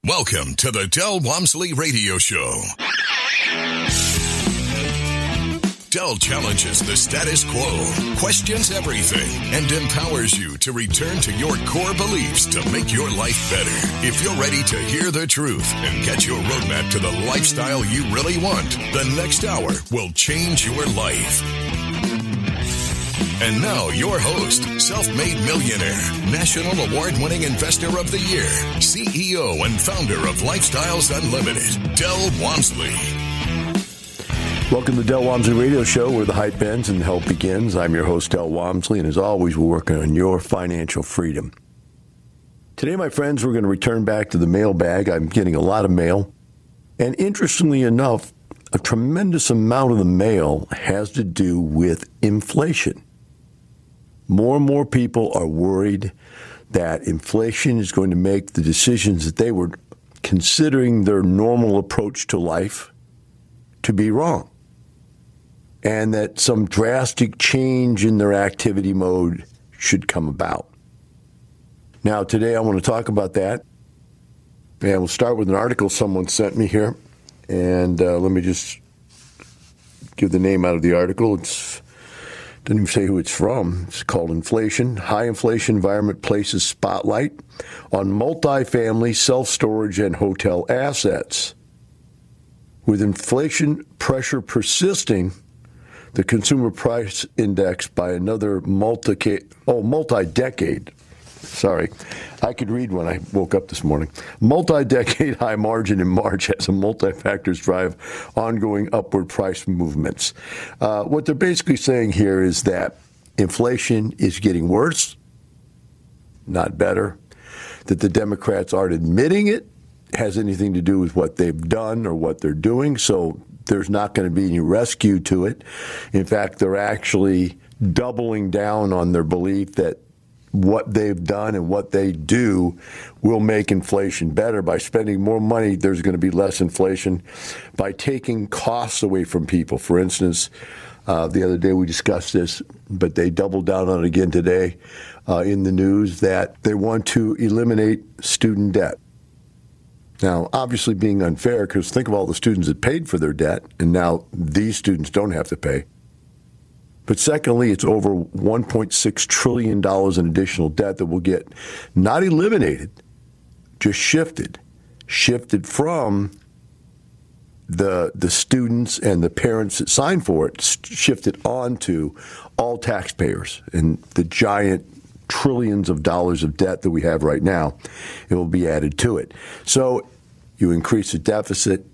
Welcome to the Del Walmsley Radio Show. Del challenges the status quo, questions everything, and empowers you to return to your core beliefs to make your life better. If you're ready to hear the truth and get your roadmap to the lifestyle you really want, the next hour will change your life. And now, your host, self-made millionaire, national award-winning investor of the year, CEO and founder of Lifestyles Unlimited, Del Walmsley. Welcome to the Del Walmsley Radio Show, where the hype ends and help begins. I'm your host, Del Walmsley, and as always, we're working on your financial freedom. Today, my friends, we're going to return back to the mailbag. I'm getting a lot of mail, and interestingly enough, a tremendous amount of the mail has to do with inflation. More and more people are worried that inflation is going to make the decisions that they were considering their normal approach to life to be wrong, and that some drastic change in their activity mode should come about. Now, today I want to talk about that, and we'll start with an article someone sent me here, and let me just give the name out of the article. Doesn't even say who it's from. It's called Inflation. High inflation environment places spotlight on multifamily, self-storage, and hotel assets. With inflation pressure persisting, the consumer price index by another multi-decade. Sorry, I could read when I woke up this morning. Multi-decade high margin in March as a multi-factors drive ongoing upward price movements. What they're basically saying here is that inflation is getting worse, not better, that the Democrats aren't admitting it has anything to do with what they've done or what they're doing, so there's not going to be any rescue to it. In fact, they're actually doubling down on their belief that what they've done and what they do will make inflation better. By spending more money, there's going to be less inflation. By taking costs away from people. For instance, the other day we discussed this, but they doubled down on it again today in the news that they want to eliminate student debt. Now, obviously being unfair, because think of all the students that paid for their debt, and now these students don't have to pay. But secondly, it's over $1.6 trillion in additional debt that will get not eliminated, just shifted from the students and the parents that signed for it, shifted onto all taxpayers and the giant trillions of dollars of debt that we have right now. It will be added to it. So you increase the deficit,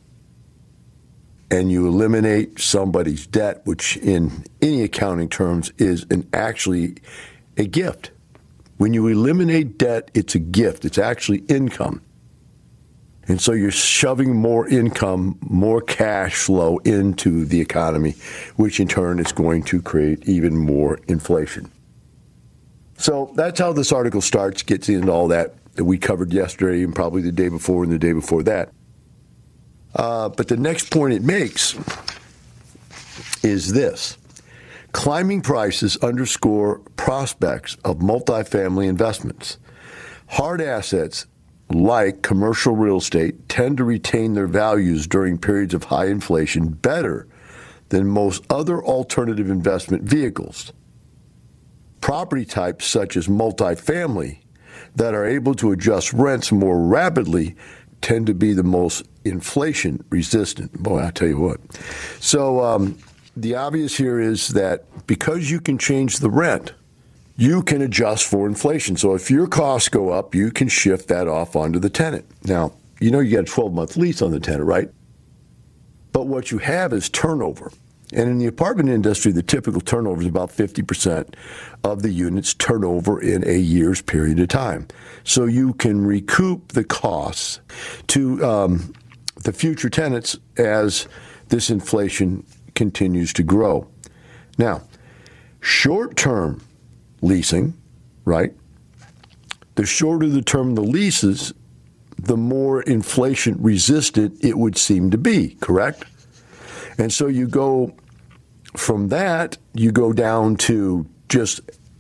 and you eliminate somebody's debt, which in any accounting terms is actually a gift. When you eliminate debt, it's a gift. It's actually income. And so you're shoving more income, more cash flow into the economy, which in turn is going to create even more inflation. So that's how this article starts, gets into all that we covered yesterday and probably the day before and the day before that. But the next point it makes is this. Climbing prices underscore prospects of multifamily investments. Hard assets like commercial real estate tend to retain their values during periods of high inflation better than most other alternative investment vehicles. Property types such as multifamily that are able to adjust rents more rapidly tend to be the most inflation resistant. Boy, I tell you what. So the obvious here is that because you can change the rent, you can adjust for inflation. So if your costs go up, you can shift that off onto the tenant. Now, you know you got a 12-month lease on the tenant, right? But what you have is turnover. And in the apartment industry, the typical turnover is about 50% of the units turn over in a year's period of time. So you can recoup the costs to the future tenants as this inflation continues to grow. Now, short-term leasing, right? The shorter the term the leases, the more inflation resistant it would seem to be, correct? And so you go from that, you go down to just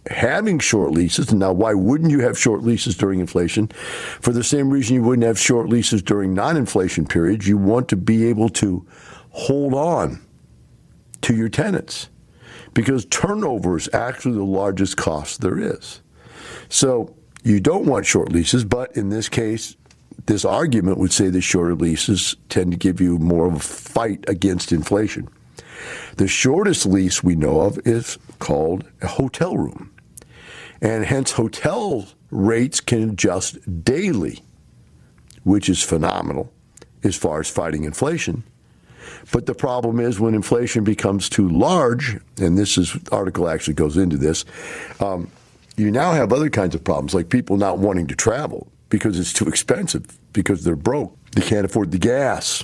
having short leases. Now, why wouldn't you have short leases during inflation? For the same reason you wouldn't have short leases during non-inflation periods. You want to be able to hold on to your tenants because turnover is actually the largest cost there is. So you don't want short leases, but in this case, this argument would say that shorter leases tend to give you more of a fight against inflation. The shortest lease we know of is called a hotel room. And hence hotel rates can adjust daily, which is phenomenal as far as fighting inflation. But the problem is when inflation becomes too large, and this article actually goes into this, you now have other kinds of problems, like people not wanting to travel because it's too expensive, because they're broke. They can't afford the gas.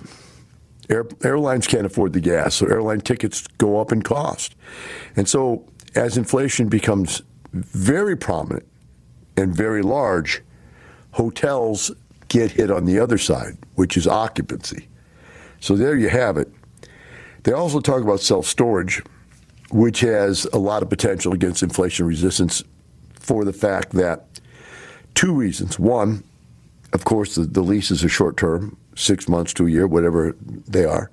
Airlines can't afford the gas, so airline tickets go up in cost. And so as inflation becomes very prominent and very large, hotels get hit on the other side, which is occupancy. So there you have it. They also talk about self-storage, which has a lot of potential against inflation resistance for the fact that two reasons. One, of course, the leases are short-term, 6 months to a year, whatever they are.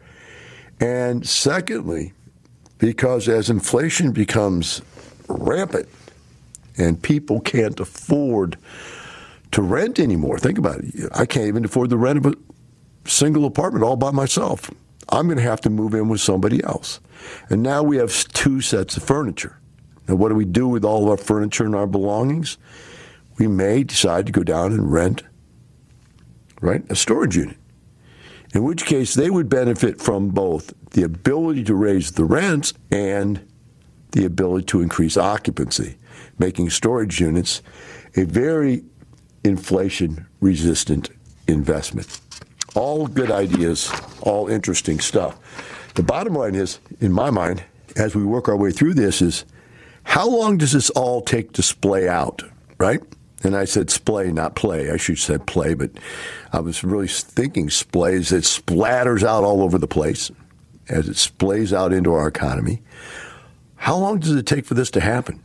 And secondly, because as inflation becomes rampant and people can't afford to rent anymore, think about it. I can't even afford the rent of a single apartment all by myself. I'm going to have to move in with somebody else. And now we have two sets of furniture. Now, what do we do with all of our furniture and our belongings? We may decide to go down and rent, right, a storage unit. In which case, they would benefit from both the ability to raise the rents and the ability to increase occupancy, making storage units a very inflation-resistant investment. All good ideas, all interesting stuff. The bottom line is, in my mind, as we work our way through this, is how long does this all take to splay out, right? And I said splay, not play. I should have said play, but I was really thinking splay as it splatters out all over the place, as it splays out into our economy. How long does it take for this to happen?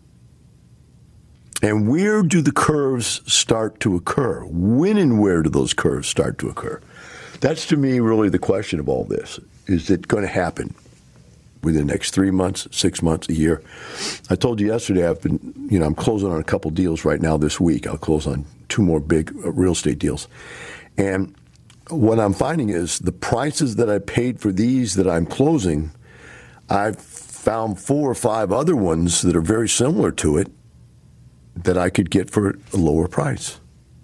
And where do the curves start to occur? When and where do those curves start to occur? That's, to me, really the question of all this. Is it going to happen within the next 3 months, 6 months, a year? I told you yesterday I'm closing on a couple deals right now this week. I'll close on 2 more big real estate deals. And what I'm finding is the prices that I paid for these that I'm closing, I've found 4 or 5 other ones that are very similar to it that I could get for a lower price.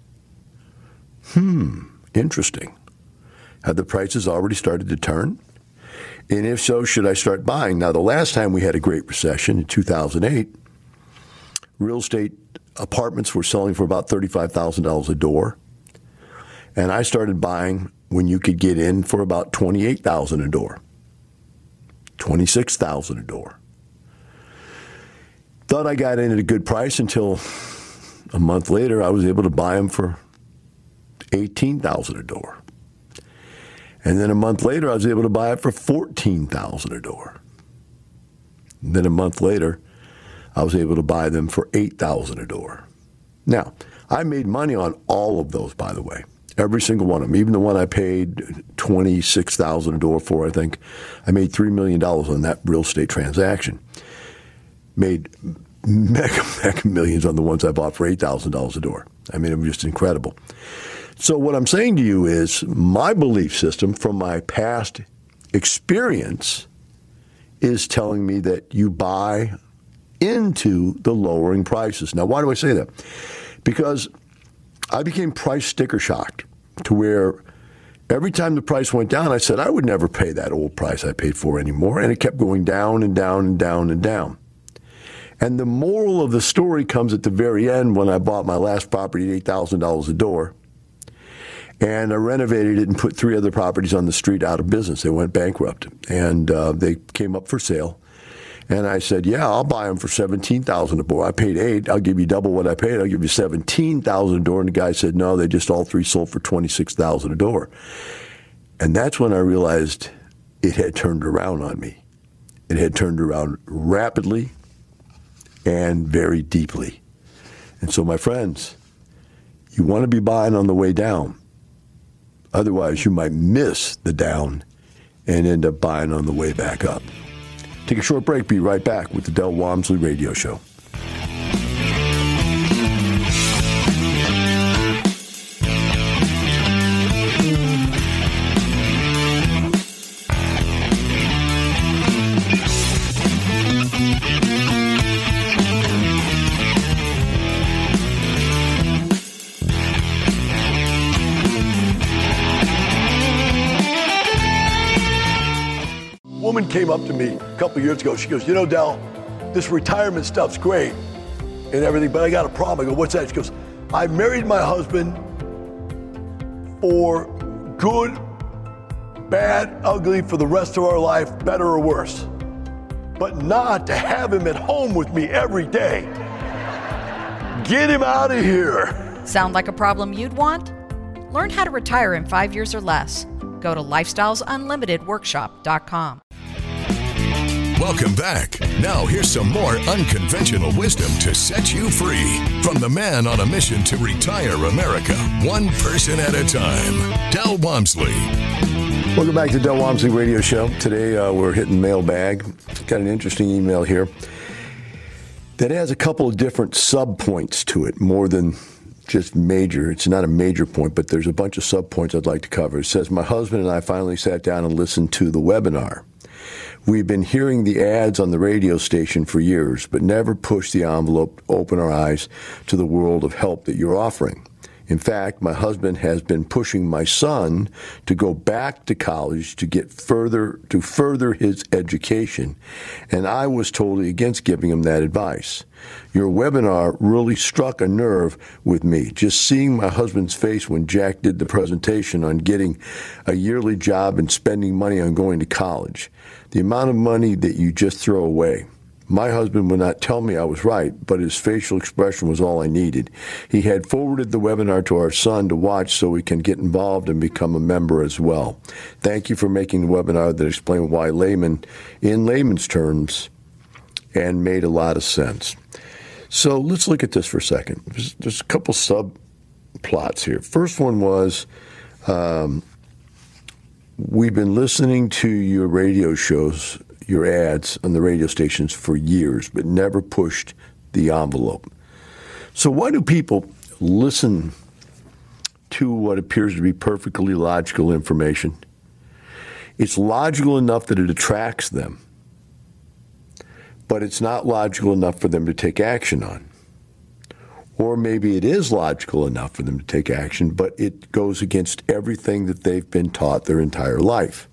Interesting. Have the prices already started to turn? And if so, should I start buying? Now, the last time we had a great recession in 2008, real estate apartments were selling for about $35,000 a door. And I started buying when you could get in for about $28,000 a door, $26,000 a door. Thought I got in at a good price until a month later I was able to buy them for $18,000 a door. And then a month later, I was able to buy it for $14,000 a door. And then a month later, I was able to buy them for $8,000 a door. Now, I made money on all of those, by the way, every single one of them. Even the one I paid $26,000 a door for, I think, I made $3 million on that real estate transaction. Made mega millions on the ones I bought for $8,000 a door. I mean, it was just incredible. So what I'm saying to you is my belief system from my past experience is telling me that you buy into the lowering prices. Now, why do I say that? Because I became price sticker shocked to where every time the price went down, I said I would never pay that old price I paid for anymore. And it kept going down and down and down and down. And the moral of the story comes at the very end when I bought my last property at $8,000 a door. And I renovated it and put 3 other properties on the street out of business. They went bankrupt, and they came up for sale. And I said, yeah, I'll buy them for $17,000 a door. I paid $8,000. I'll give you double what I paid. I'll give you $17,000 a door. And the guy said, no, they just all 3 sold for $26,000 a door. And that's when I realized it had turned around on me. It had turned around rapidly, and very deeply. And so, my friends, you want to be buying on the way down. Otherwise, you might miss the down and end up buying on the way back up. Take a short break. Be right back with the Del Walmsley Radio Show. Woman came up to me a couple of years ago. She goes, Del, this retirement stuff's great and everything, but I got a problem. I go, what's that? She goes, I married my husband for good, bad, ugly, for the rest of our life, better or worse, but not to have him at home with me every day. Get him out of here. Sound like a problem you'd want? Learn how to retire in 5 years or less. Go to lifestylesunlimitedworkshop.com. Welcome back. Now here's some more unconventional wisdom to set you free from the man on a mission to retire America, one person at a time, Del Walmsley. Welcome back to Del Walmsley Radio Show. Today we're hitting mailbag. Got an interesting email here that has a couple of different sub-points to it, more than just major. It's not a major point, but there's a bunch of sub-points I'd like to cover. It says, my husband and I finally sat down and listened to the webinar. We've been hearing the ads on the radio station for years, but never pushed the envelope to open our eyes to the world of help that you're offering. In fact, my husband has been pushing my son to go back to college to further his education, and I was totally against giving him that advice. Your webinar really struck a nerve with me. Just seeing my husband's face when Jack did the presentation on getting a yearly job and spending money on going to college. The amount of money that you just throw away. My husband would not tell me I was right, but his facial expression was all I needed. He had forwarded the webinar to our son to watch so we can get involved and become a member as well. Thank you for making the webinar that explained why in layman's terms, and made a lot of sense. So let's look at this for a second. There's a couple subplots here. First one was, we've been listening to your radio shows, your ads on the radio stations for years, but never pushed the envelope. So why do people listen to what appears to be perfectly logical information? It's logical enough that it attracts them, but it's not logical enough for them to take action on. Or maybe it is logical enough for them to take action, but it goes against everything that they've been taught their entire life.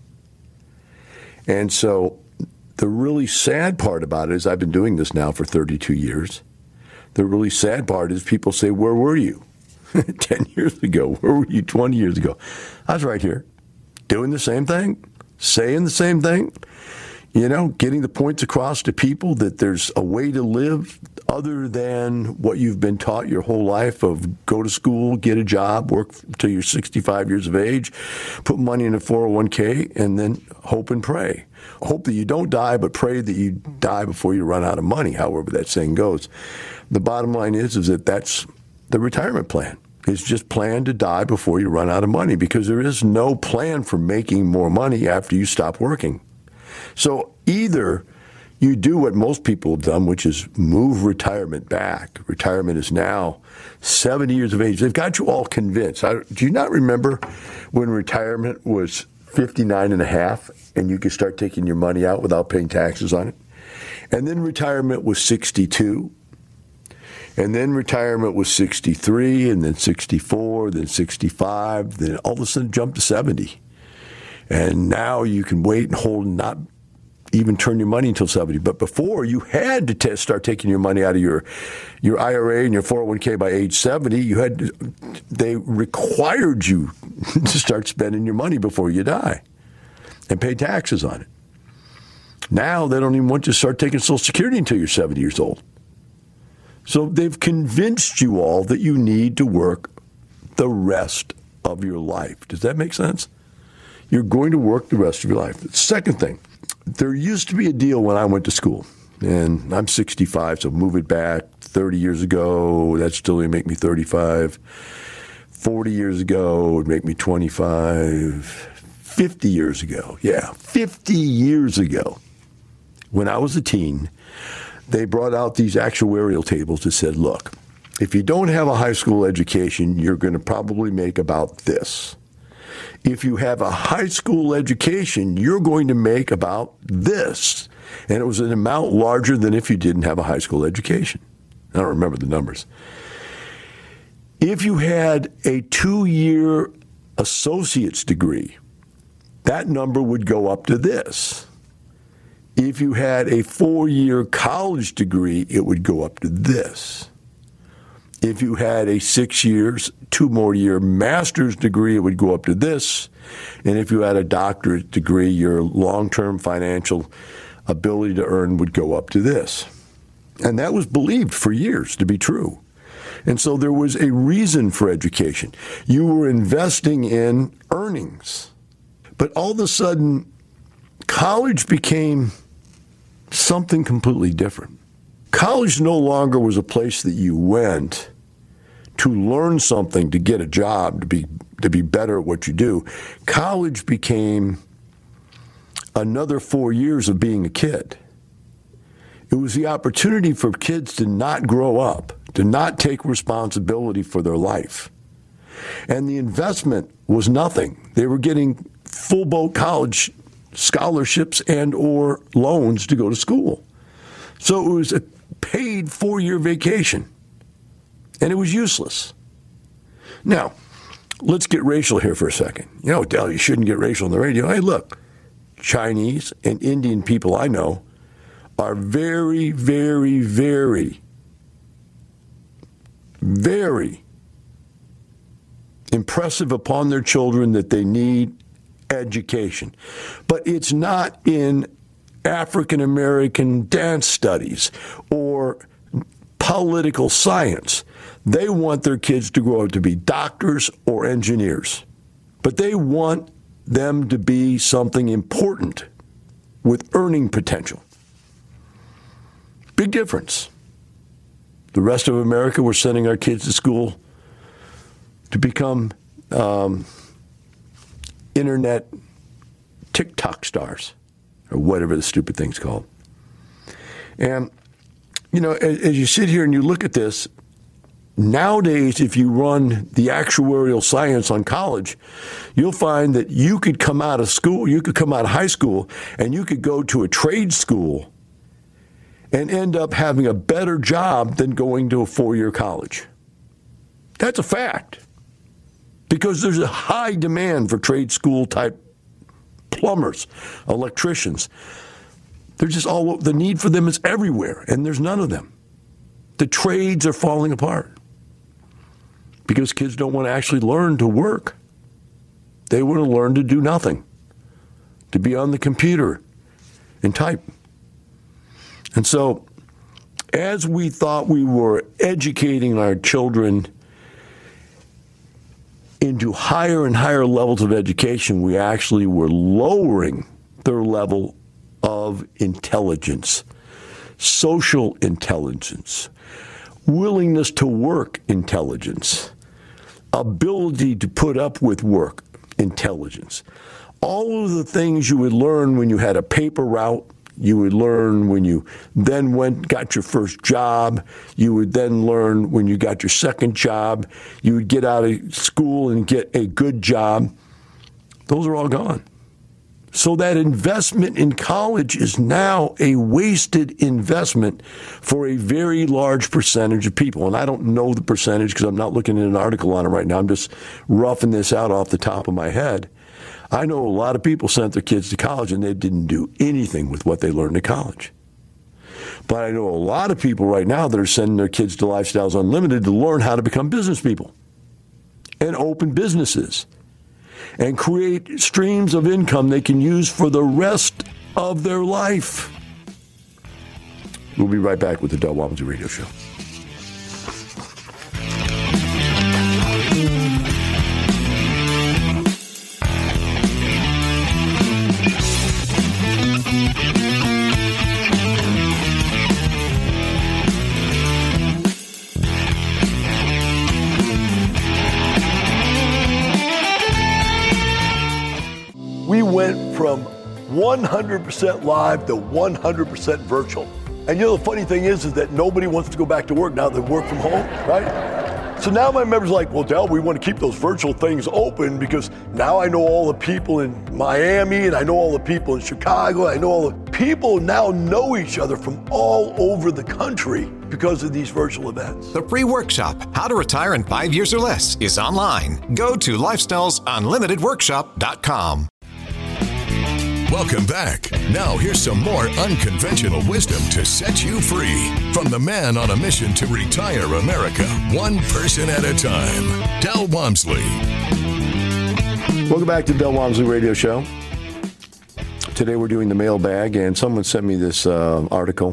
And so the really sad part about it is I've been doing this now for 32 years. The really sad part is people say, where were you 10 years ago? Where were you 20 years ago? I was right here doing the same thing, saying the same thing, getting the points across to people that there's a way to live other than what you've been taught your whole life of go to school, get a job, work till you're 65 years of age, put money in a 401k, and then hope and pray. Hope that you don't die, but pray that you die before you run out of money, however that saying goes. The bottom line is that that's the retirement plan. It's just plan to die before you run out of money, because there is no plan for making more money after you stop working. So either you do what most people have done, which is move retirement back. Retirement is now 70 years of age. They've got you all convinced. Do you not remember when retirement was 59 and a half and you could start taking your money out without paying taxes on it? And then retirement was 62. And then retirement was 63, and then 64, then 65, then all of a sudden jumped to 70. And now you can wait and hold and not even turn your money until 70. But before, you had to start taking your money out of your IRA and your 401k by age 70. They required you to start spending your money before you die and pay taxes on it. Now they don't even want you to start taking Social Security until you're 70 years old. So they've convinced you all that you need to work the rest of your life. Does that make sense? You're going to work the rest of your life. The second thing, there used to be a deal when I went to school And I'm 65, so move it back 30 years ago, that still would make me 35. 40 years ago would make me 25. 50 years ago, 50 years ago, when I was a teen, they brought out these actuarial tables that said, look, if you don't have a high school education, you're going to probably make about this. If you have a high school education, you're going to make about this. And it was an amount larger than if you didn't have a high school education. I don't remember the numbers. If you had a 2-year associate's degree, that number would go up to this. If you had a 4-year college degree, it would go up to this. If you had a 6 years, 2 more year master's degree, it would go up to this. And if you had a doctorate degree, your long-term financial ability to earn would go up to this. And that was believed for years to be true. And so there was a reason for education. You were investing in earnings. But all of a sudden, college became something completely different. College no longer was a place that you went to learn something, to get a job, to be better at what you do. College became another 4 years of being a kid. It was the opportunity for kids to not grow up, to not take responsibility for their life. And the investment was nothing. They were getting full boat college scholarships and or loans to go to school. So it was a paid 4-year vacation, and it was useless. Now, let's get racial here for a second. You know, Del, you shouldn't get racial on the radio. Hey, look, Chinese and Indian people I know are very, very, very, very impressive upon their children that they need education. But it's not in African American dance studies or political science. They want their kids to grow up to be doctors or engineers. But they want them to be something important with earning potential. Big difference. The rest of America, we're sending our kids to school to become internet TikTok stars, or whatever the stupid thing's called. And, you know, as you sit here and you look at this, nowadays, if you run the actuarial science on college, you'll find that you could come out of school, you could come out of high school, and you could go to a trade school and end up having a better job than going to a 4-year college. That's a fact. Because there's a high demand for trade school type plumbers, electricians. They're just all, the need for them is everywhere, and there's none of them. The trades are falling apart because kids don't want to actually learn to work. They want to learn to do nothing, to be on the computer and type. And so, as we thought we were educating our children into higher and higher levels of education, we actually were lowering their level of intelligence, social intelligence, willingness to work intelligence, ability to put up with work intelligence. All of the things you would learn when you had a paper route, you would learn when you then got your first job. You would then learn when you got your second job. You would get out of school and get a good job. Those are all gone. So that investment in college is now a wasted investment for a very large percentage of people. And I don't know the percentage because I'm not looking at an article on it right now. I'm just roughing this out off the top of my head. I know a lot of people sent their kids to college and they didn't do anything with what they learned at college. But I know a lot of people right now that are sending their kids to Lifestyles Unlimited to learn how to become business people and open businesses and create streams of income they can use for the rest of their life. We'll be right back with the Del Walmsley Radio Show. we went from 100% live to 100% virtual. And you know, the funny thing is that nobody wants to go back to work now they work from home, right? So now my members are like, well, Del, we want to keep those virtual things open because now I know all the people in Miami and I know all the people in Chicago. I know all the people now know each other from all over the country because of these virtual events. The free workshop, How to Retire in 5 Years or Less, is online. Go to lifestylesunlimitedworkshop.com. Welcome back. Now here's some more unconventional wisdom to set you free from the man on a mission to retire America, one person at a time, Del Walmsley. Welcome back to Del Walmsley Radio Show. Today we're doing the mailbag, and someone sent me this article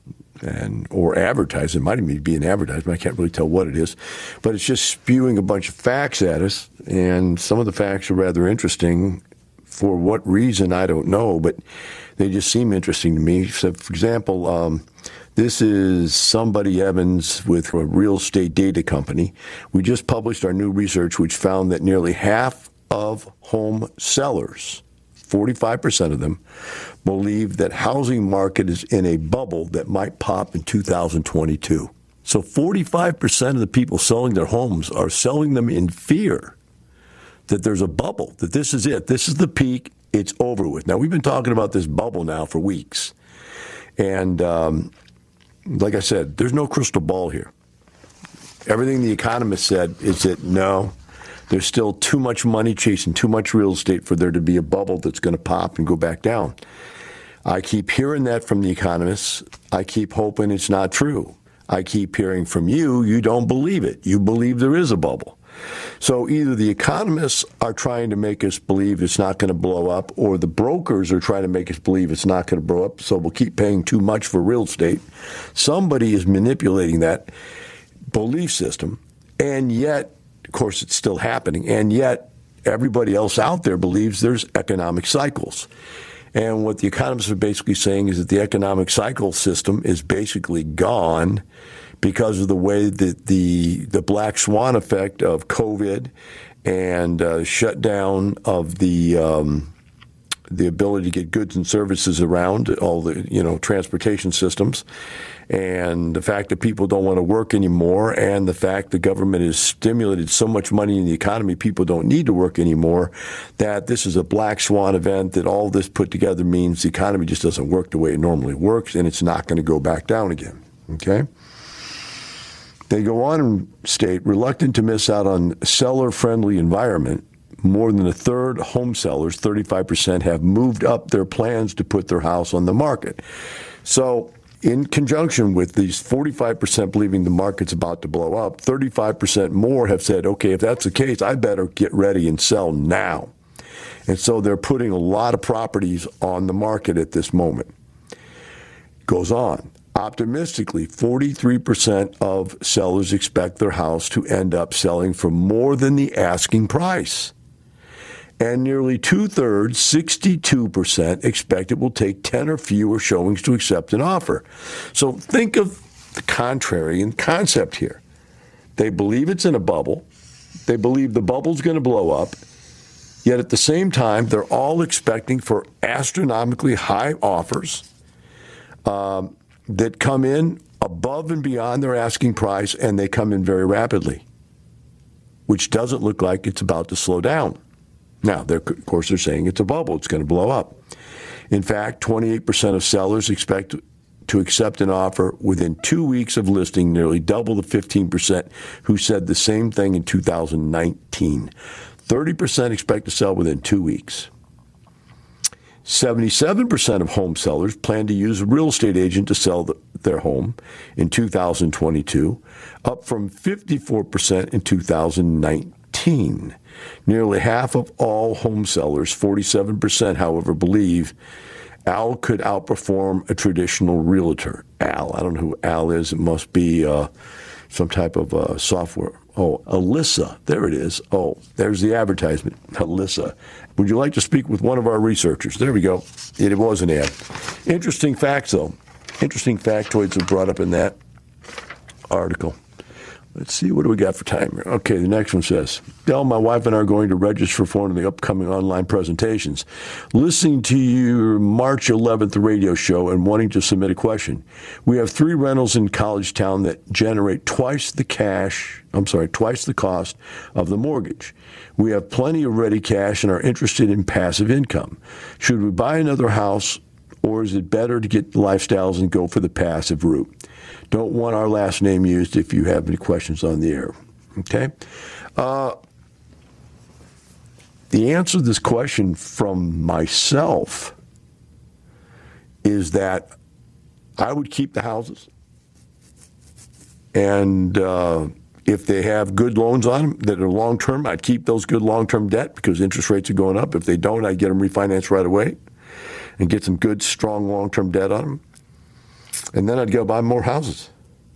or advertised. It might even be an advertisement. I can't really tell what it is, but it's just spewing a bunch of facts at us, and some of the facts are rather interesting. For what reason, I don't know, but they just seem interesting to me. So, for example, this is somebody Evans with a real estate data company. We just published our new research, which found that nearly half of home sellers, 45% of them, believe that housing market is in a bubble that might pop in 2022. So 45% of the people selling their homes are selling them in fear that there's a bubble, that this is it. This is the peak. It's over with. Now, we've been talking about this bubble now for weeks. And like I said, there's no crystal ball here. Everything the economist said is that no, there's still too much money chasing too much real estate for there to be a bubble that's going to pop and go back down. I keep hearing that from the economists. I keep hoping it's not true. I keep hearing from you, you don't believe it. You believe there is a bubble. So either the economists are trying to make us believe it's not going to blow up, or the brokers are trying to make us believe it's not going to blow up, so we'll keep paying too much for real estate. Somebody is manipulating that belief system, and yet, of course, it's still happening, and yet everybody else out there believes there's economic cycles. And what the economists are basically saying is that the economic cycle system is basically gone because of the way that the black swan effect of COVID and shutdown of the ability to get goods and services around, all the transportation systems, and the fact that people don't want to work anymore, and the fact the government has stimulated so much money in the economy, people don't need to work anymore, that this is a black swan event, that all this put together means the economy just doesn't work the way it normally works, and it's not going to go back down again. Okay? They go on and state, reluctant to miss out on seller-friendly environment, more than a third home sellers, 35%, have moved up their plans to put their house on the market. So in conjunction with these 45% believing the market's about to blow up, 35% more have said, okay, if that's the case, I better get ready and sell now. And so they're putting a lot of properties on the market at this moment. Goes on. Optimistically, 43% of sellers expect their house to end up selling for more than the asking price. And nearly two-thirds, 62%, expect it will take 10 or fewer showings to accept an offer. So think of the contrary in concept here. They believe it's in a bubble. They believe the bubble's going to blow up. Yet at the same time, they're all expecting for astronomically high offers that come in above and beyond their asking price, and they come in very rapidly, which doesn't look like it's about to slow down. Now, of course, they're saying it's a bubble. It's going to blow up. In fact, 28% of sellers expect to accept an offer within 2 weeks of listing, nearly double the 15% who said the same thing in 2019. 30% expect to sell within 2 weeks. 77% of home sellers plan to use a real estate agent to sell their home in 2022, up from 54% in 2019. Nearly half of all home sellers, 47%, however, believe Al could outperform a traditional realtor. Al, I don't know who Al is. It must be some type of software. Oh, Alyssa. There it is. Oh, there's the advertisement. Alyssa. Would you like to speak with one of our researchers? There we go. It was an ad. Interesting facts, though. Interesting factoids are brought up in that article. Let's see, what do we got for time here? Okay, the next one says, Del, my wife and I are going to register for one of the upcoming online presentations. Listening to your March 11th radio show and wanting to submit a question. We have 3 rentals in College Town that generate twice the cost of the mortgage. We have plenty of ready cash and are interested in passive income. Should we buy another house, or is it better to get the lifestyles and go for the passive route? Don't want our last name used if you have any questions on the air. Okay? The answer to this question from myself is that I would keep the houses. And if they have good loans on them that are long-term, I'd keep those good long-term debt because interest rates are going up. If they don't, I'd get them refinanced right away and get some good, strong long-term debt on them. And then I'd go buy more houses.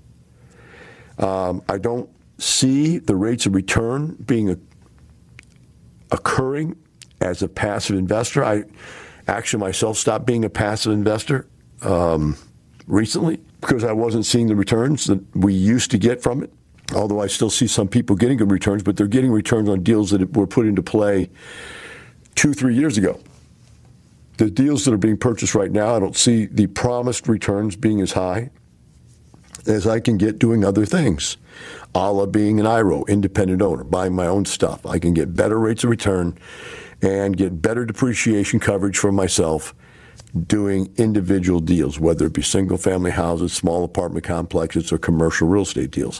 I don't see the rates of return being occurring as a passive investor. I actually myself stopped being a passive investor recently because I wasn't seeing the returns that we used to get from it. Although I still see some people getting good returns, but they're getting returns on deals that were put into play 2-3 years ago. The deals that are being purchased right now, I don't see the promised returns being as high as I can get doing other things, a la being an IRO, independent owner, buying my own stuff. I can get better rates of return and get better depreciation coverage for myself doing individual deals, whether it be single-family houses, small apartment complexes, or commercial real estate deals.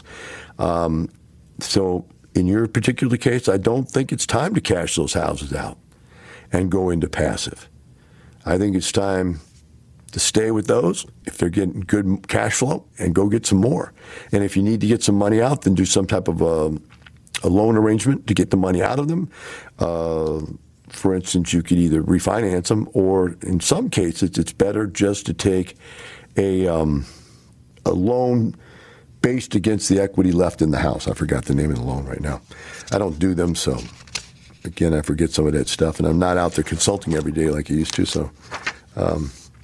So in your particular case, I don't think it's time to cash those houses out and go into passive. I think it's time to stay with those if they're getting good cash flow and go get some more. And if you need to get some money out, then do some type of a loan arrangement to get the money out of them. For instance, you could either refinance them or in some cases it's better just to take a loan based against the equity left in the house. I forgot the name of the loan right now. I don't do them, so again, I forget some of that stuff, and I'm not out there consulting every day like I used to, so I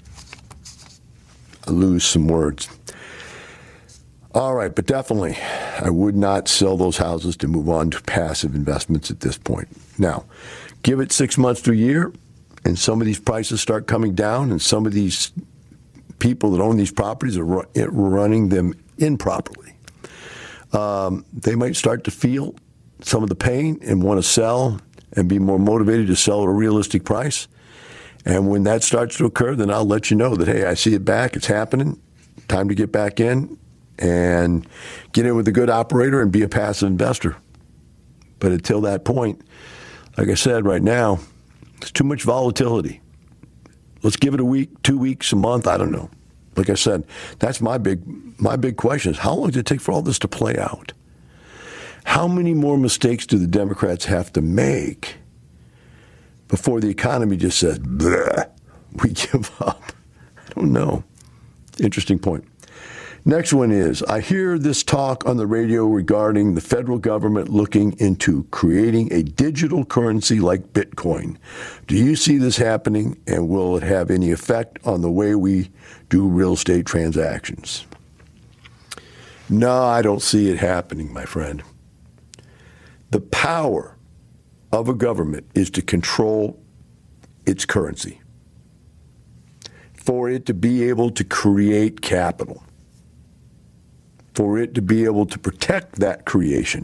lose some words. All right, but definitely, I would not sell those houses to move on to passive investments at this point. Now, give it 6 months to a year, and some of these prices start coming down, and some of these people that own these properties are running them improperly. They might start to feel some of the pain and want to sell and be more motivated to sell at a realistic price. And when that starts to occur, then I'll let you know that, hey, I see it back, it's happening, time to get back in and get in with a good operator and be a passive investor. But until that point, like I said, right now, there's too much volatility. Let's give it a week, 2 weeks, a month, I don't know. Like I said, that's my big question is how long does it take for all this to play out? How many more mistakes do the Democrats have to make before the economy just says, bleh, we give up? I don't know. Interesting point. Next one is, I hear this talk on the radio regarding the federal government looking into creating a digital currency like Bitcoin. Do you see this happening, and will it have any effect on the way we do real estate transactions? No, I don't see it happening, my friend. The power of a government is to control its currency, for it to be able to create capital, for it to be able to protect that creation.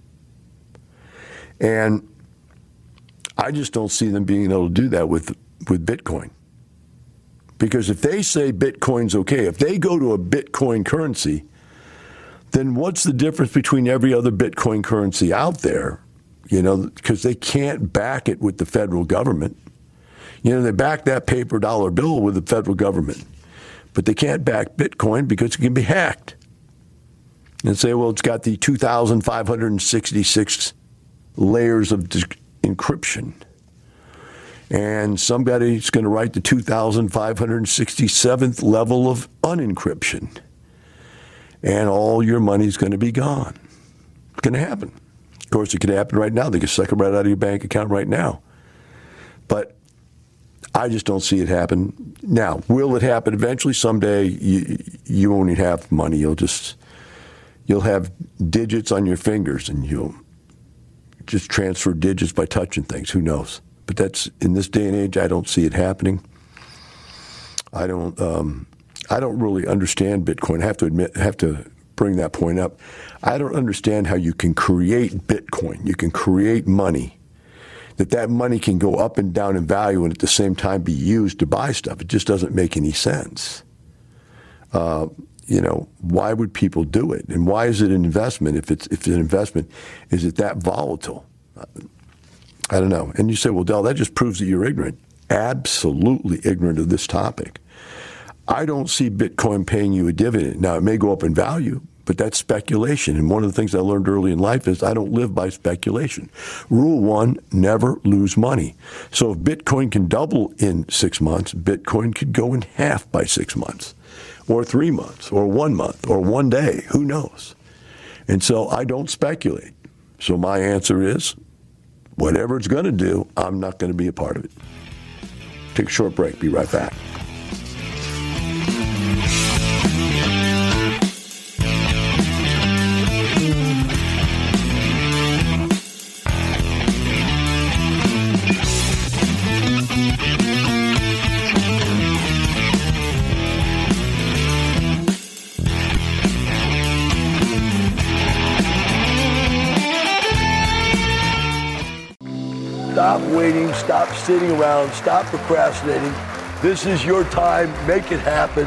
And I just don't see them being able to do that with Bitcoin. Because if they say Bitcoin's okay, if they go to a Bitcoin currency, then what's the difference between every other Bitcoin currency out there? You know, because they can't back it with the federal government. You know, they back that paper dollar bill with the federal government, but they can't back Bitcoin because it can be hacked. And say, well, it's got the 2,566 layers of encryption. And somebody's going to write the 2,567th level of unencryption. And all your money's going to be gone. It's going to happen. Of course, it could happen right now. They can suck it right out of your bank account right now. But I just don't see it happen. Now, will it happen eventually? Someday you won't even have money. You'll just, You'll have digits on your fingers, and you'll just transfer digits by touching things. Who knows? But that's, in this day and age, I don't see it happening. I don't really understand Bitcoin. I have to bring that point up. I don't understand how you can create Bitcoin. You can create money, that money can go up and down in value and at the same time be used to buy stuff. It just doesn't make any sense. Why would people do it? And why is it an investment? If it's an investment, is it that volatile? I don't know. And you say, well, Del, that just proves that you're ignorant. Absolutely ignorant of this topic. I don't see Bitcoin paying you a dividend. Now, it may go up in value, but that's speculation. And one of the things I learned early in life is I don't live by speculation. Rule 1, never lose money. So if Bitcoin can double in 6 months, Bitcoin could go in half by 6 months, or 3 months, or 1 month, or 1 day. Who knows? And so I don't speculate. So my answer is, whatever it's going to do, I'm not going to be a part of it. Take a short break. Be right back. Stop waiting, stop sitting around, stop procrastinating. This is your time. Make it happen.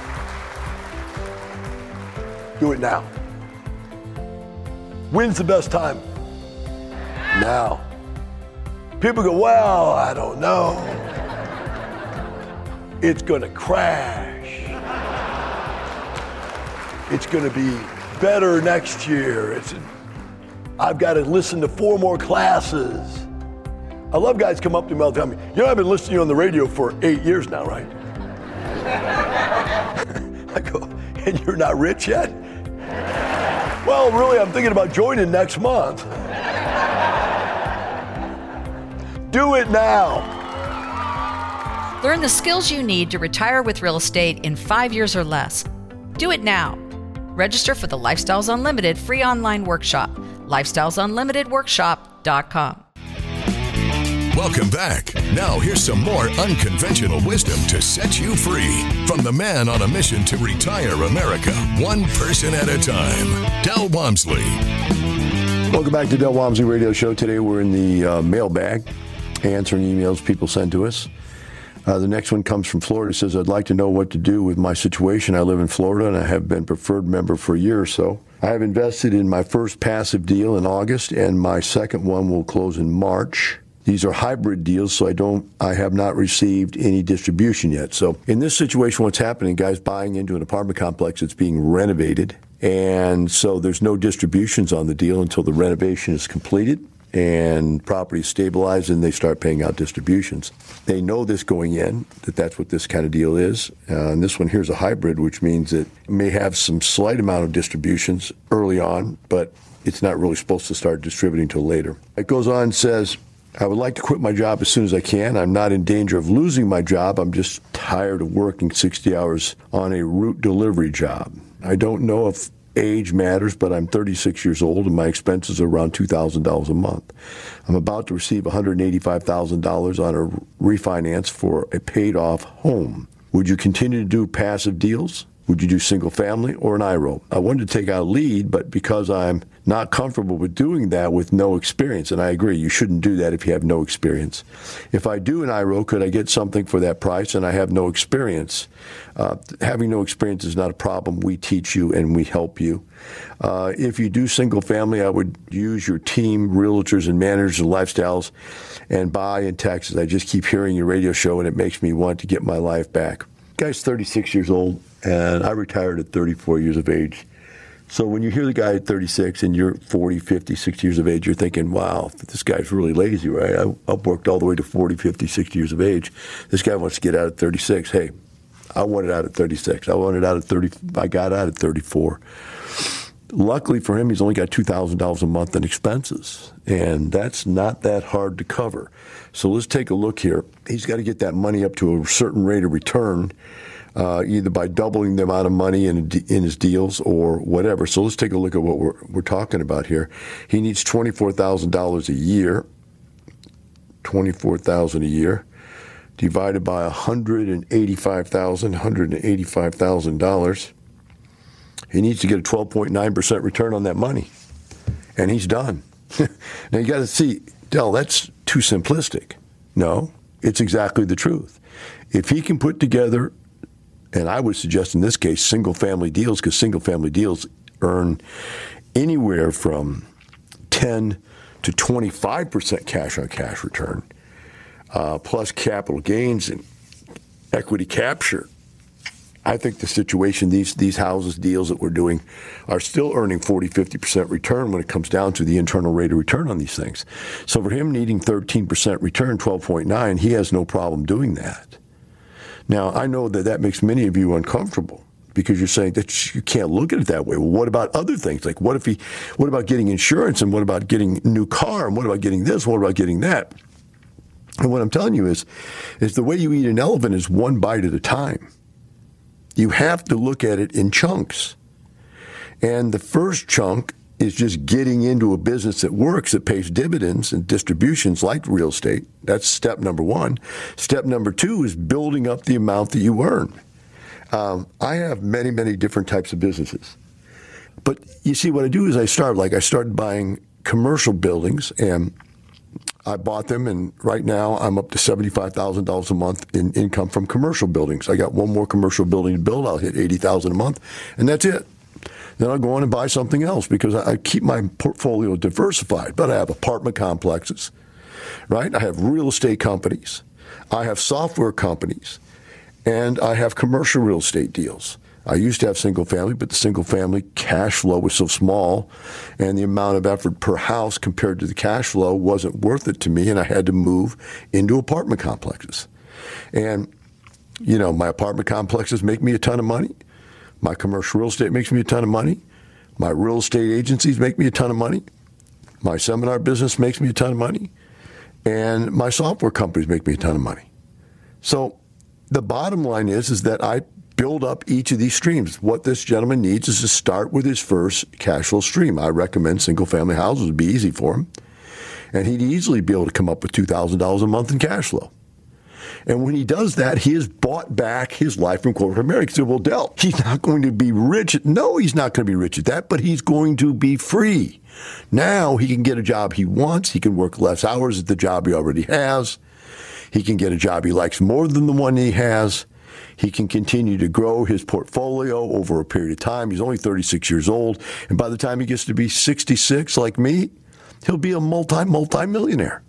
Do it now. When's the best time? Now. People go, well, I don't know. It's going to crash. It's going to be better next year. I've got to listen to 4 more classes. I love guys come up to me all the time. I've been listening to you on the radio for 8 years now, right? I go, and you're not rich yet? Well, really, I'm thinking about joining next month. Do it now. Learn the skills you need to retire with real estate in 5 years or less. Do it now. Register for the Lifestyles Unlimited free online workshop, lifestylesunlimitedworkshop.com. Welcome back. Now here's some more unconventional wisdom to set you free from the man on a mission to retire America, one person at a time, Del Walmsley. Welcome back to Del Walmsley Radio Show. Today we're in the mailbag, answering emails people send to us. The next one comes from Florida. It says, I'd like to know what to do with my situation. I live in Florida and I have been preferred member for a year or so. I have invested in my first passive deal in August and my second one will close in March. These are hybrid deals, so I have not received any distribution yet. So in this situation, what's happening, guys buying into an apartment complex that's being renovated, and so there's no distributions on the deal until the renovation is completed and property is stabilized and they start paying out distributions. They know this going in, that's what this kind of deal is. And this one here is a hybrid, which means it may have some slight amount of distributions early on, but it's not really supposed to start distributing until later. It goes on and says, I would like to quit my job as soon as I can. I'm not in danger of losing my job. I'm just tired of working 60 hours on a route delivery job. I don't know if age matters, but I'm 36 years old and my expenses are around $2,000 a month. I'm about to receive $185,000 on a refinance for a paid-off home. Would you continue to do passive deals? Would you do single family or an IRO? I wanted to take out a lead, but because I'm not comfortable with doing that with no experience, and I agree, you shouldn't do that if you have no experience. If I do an IRO, could I get something for that price and I have no experience? Having no experience is not a problem. We teach you and we help you. If you do single family, I would use your team, realtors and managers and lifestyles, and buy in Texas. I just keep hearing your radio show and it makes me want to get my life back. Guy's 36 years old, and I retired at 34 years of age. So when you hear the guy at 36 and you're 40, 50, 60 years of age, you're thinking, wow, this guy's really lazy, right? I've worked all the way to 40, 50, 60 years of age. This guy wants to get out at 36. Hey, I wanted out at 36. I wanted out at 30. I got out at 34. Luckily for him, he's only got $2,000 a month in expenses, and that's not that hard to cover. So let's take a look here. He's got to get that money up to a certain rate of return either by doubling the amount of money in his deals or whatever. So let's take a look at what we're talking about here. He needs $24,000 a year. $24,000 a year divided by $185,000. He needs to get a 12.9% return on that money, and he's done. Now you got to see, Del, that's too simplistic. No, it's exactly the truth. If he can put together, and I would suggest in this case, single-family deals, because single-family deals earn anywhere from 10 to 25% cash-on-cash return, plus capital gains and equity capture. I think the situation, these houses, deals that we're doing, are still earning 40, 50% return when it comes down to the internal rate of return on these things. So for him needing 13% return, 12.9, he has no problem doing that. Now, I know that makes many of you uncomfortable because you're saying that you can't look at it that way. Well, what about other things? Like what about getting insurance, and what about getting a new car, and what about getting this, what about getting that? And what I'm telling you is the way you eat an elephant is one bite at a time. You have to look at it in chunks. And the first chunk is just getting into a business that works, that pays dividends and distributions like real estate. That's step number one. Step number two is building up the amount that you earn. I have many, many different types of businesses. But you see, what I do is I started buying commercial buildings, and I bought them, and right now I'm up to $75,000 a month in income from commercial buildings. I got one more commercial building to build. I'll hit $80,000 a month, and that's it. Then I'll go on and buy something else because I keep my portfolio diversified. But I have apartment complexes, right? I have real estate companies. I have software companies, and I have commercial real estate deals. I used to have single family, but the single family cash flow was so small, and the amount of effort per house compared to the cash flow wasn't worth it to me, and I had to move into apartment complexes. And, you know, my apartment complexes make me a ton of money. My commercial real estate makes me a ton of money. My real estate agencies make me a ton of money. My seminar business makes me a ton of money. And my software companies make me a ton of money. So the bottom line is that I build up each of these streams. What this gentleman needs is to start with his first cash flow stream. I recommend single-family houses would be easy for him. And he'd easily be able to come up with $2,000 a month in cash flow. And when he does that, he has bought back his life from corporate America. So, well, Del, he's not going to be rich. No, he's not going to be rich at that, but he's going to be free. Now he can get a job he wants. He can work less hours at the job he already has. He can get a job he likes more than the one he has. He can continue to grow his portfolio over a period of time. He's only 36 years old. And by the time he gets to be 66 like me, he'll be a multi-millionaire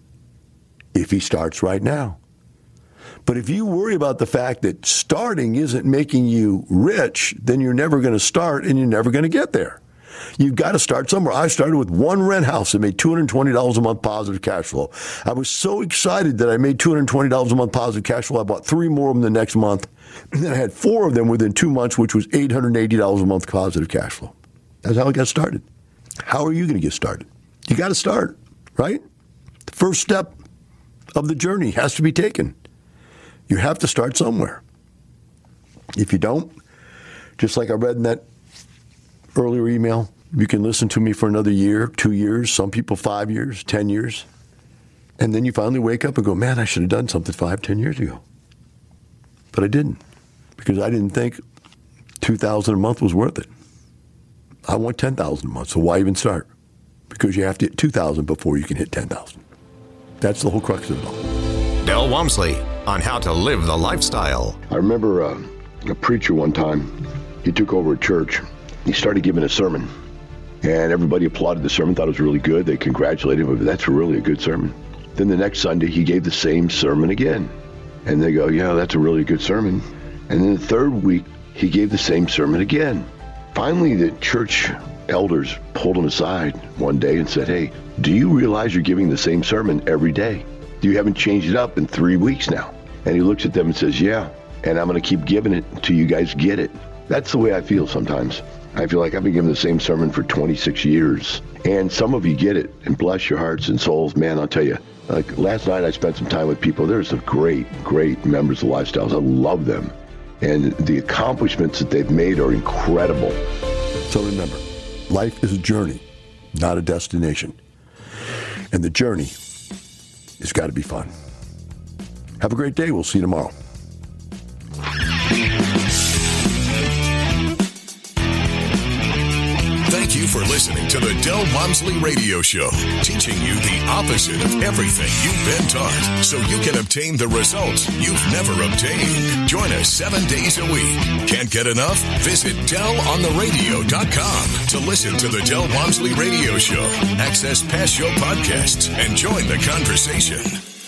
if he starts right now. But if you worry about the fact that starting isn't making you rich, then you're never going to start and you're never going to get there. You've got to start somewhere. I started with one rent house that made $220 a month positive cash flow. I was so excited that I made $220 a month positive cash flow. I bought 3 more of them the next month. And then I had 4 of them within 2 months, which was $880 a month positive cash flow. That's how I got started. How are you going to get started? You got to start, right? The first step of the journey has to be taken. You have to start somewhere. If you don't, just like I read in that earlier email, you can listen to me for another year, 2 years, some people 5 years, 10 years. And then you finally wake up and go, man, I should have done something 5, 10 years ago. But I didn't, because I didn't think $2,000 a month was worth it. I want $10,000 a month, so why even start? Because you have to hit $2,000 before you can hit $10,000. That's the whole crux of it all. Del Walmsley on how to live the lifestyle. I remember a preacher one time, he took over a church. He started giving a sermon, and everybody applauded the sermon, thought it was really good. They congratulated him, but that's really a good sermon. Then the next Sunday, he gave the same sermon again. And they go, yeah, that's a really good sermon. And then the third week, he gave the same sermon again. Finally, the church elders pulled him aside one day and said, hey, do you realize you're giving the same sermon every day? You haven't changed it up in 3 weeks now. And he looks at them and says, yeah, and I'm going to keep giving it until you guys get it. That's the way I feel sometimes. I feel like I've been giving the same sermon for 26 years. And some of you get it, and bless your hearts and souls. Man, I'll tell you, like last night I spent some time with people. There's some great, great members of Lifestyles. I love them. And the accomplishments that they've made are incredible. So remember, life is a journey, not a destination. And the journey has got to be fun. Have a great day. We'll see you tomorrow. Thank you for listening to the Del Walmsley Radio Show, teaching you the opposite of everything you've been taught so you can obtain the results you've never obtained. Join us 7 days a week. Can't get enough? Visit DelOnTheRadio.com to listen to the Del Walmsley Radio Show, access past show podcasts, and join the conversation.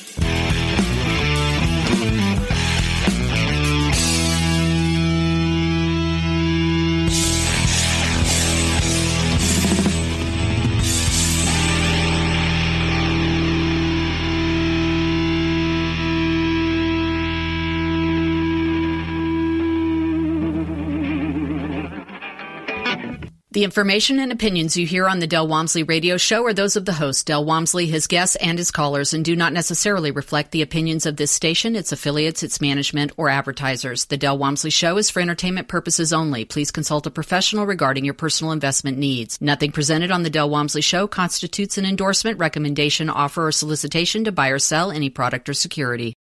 The information and opinions you hear on the Del Walmsley Radio Show are those of the host, Del Walmsley, his guests, and his callers, and do not necessarily reflect the opinions of this station, its affiliates, its management, or advertisers. The Del Walmsley Show is for entertainment purposes only. Please consult a professional regarding your personal investment needs. Nothing presented on the Del Walmsley Show constitutes an endorsement, recommendation, offer, or solicitation to buy or sell any product or security.